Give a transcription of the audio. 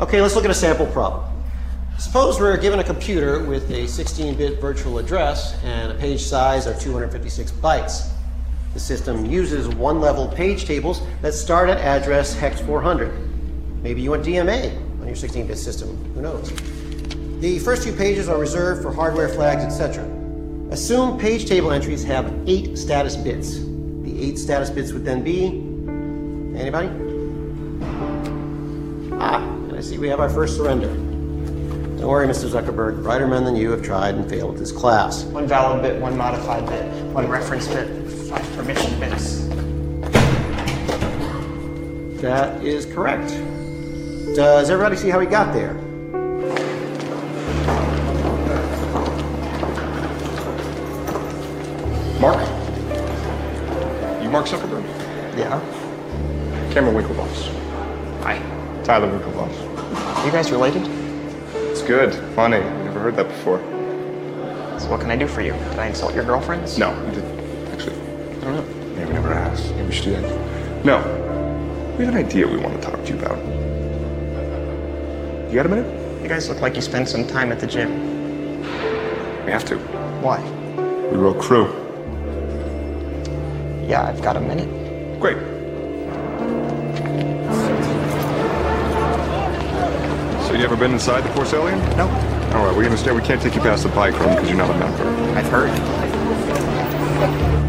Okay, let's look at a sample problem. Suppose we're given a computer with a 16-bit virtual address and a page size of 256 bytes. The system uses one-level page tables that start at address hex 400. Maybe you want DMA on your 16-bit system, who knows? The first few pages are reserved for hardware flags, etc. Assume page table entries have 8 status bits. The 8 status bits would then be... Anybody? And I see we have our first surrender. Don't worry, Mr. Zuckerberg. Brighter men than you have tried and failed at this class. 1 valid bit, 1 modified bit, 1 reference bit, 5 permission bits. That is correct. Does everybody see how we got there? Mark? You Mark Zuckerberg? Yeah? Cameron Winklevoss. Hi. Tyler Winklevoss. You guys related? It's good. Funny. Never heard that before. So what can I do for you? Did I insult your girlfriends? No, you didn't. Actually, I don't know. maybe we never asked. Maybe we should do that. No. We have an idea we want to talk to you about. You got a minute? You guys look like you spent some time at the gym. We have to. Why? We wrote Crew. Yeah, I've got a minute. Great. So you ever been inside the Porcellian? No. All right, we understand we can't take you past the bike room because you're not a member. I've heard.